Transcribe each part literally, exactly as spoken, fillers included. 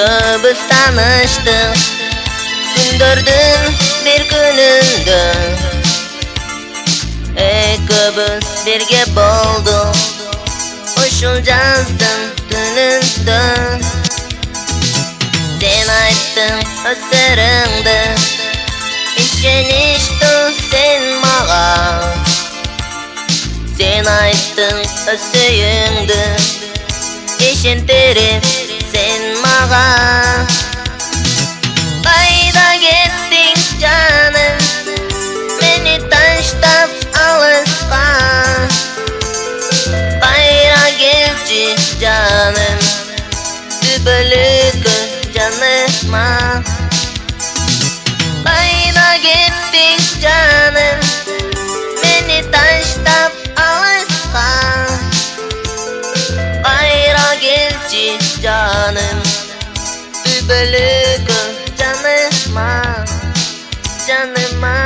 ikimiz tanıştık Gündürdün bir gününde İkimiz birge bolduk Uşul жаздың түнүндө Sen ayттың өсөрүңдү Ишеништің sen мага Sen ayttың өсөйүңдү Ишентирип sen мага Кайда кеттиң жаным Мени таштап алыска Кайра келчи жаным Түбөлүккө жаныма Кайда кеттиң жаным Мени таштап алыска Кайра келчи жаным Түбөлүккө жаныма Жаныма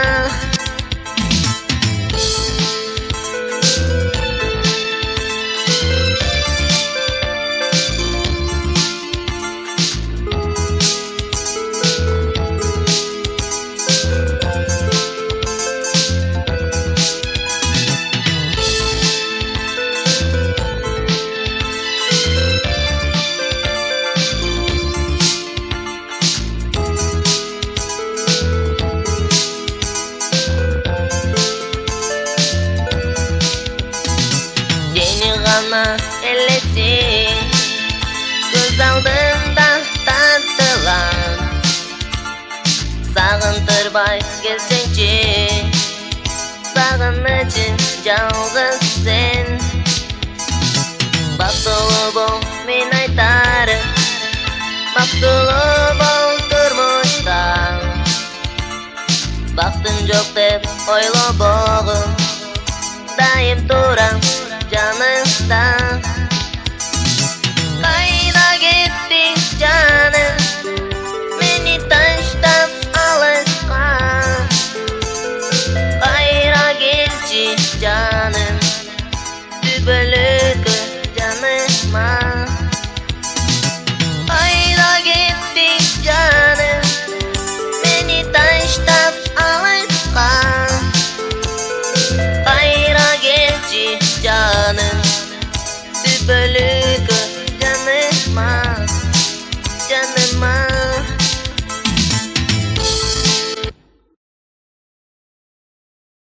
Ellesin Göz aldığımda tatlılan Sağıntırбай gelsençi Sağınıcın жалғыз sen Бактылуу бол мен айтарым Бактылуу бол турмушта Бактың жок деп ойлобогум Дайым турам жаныңда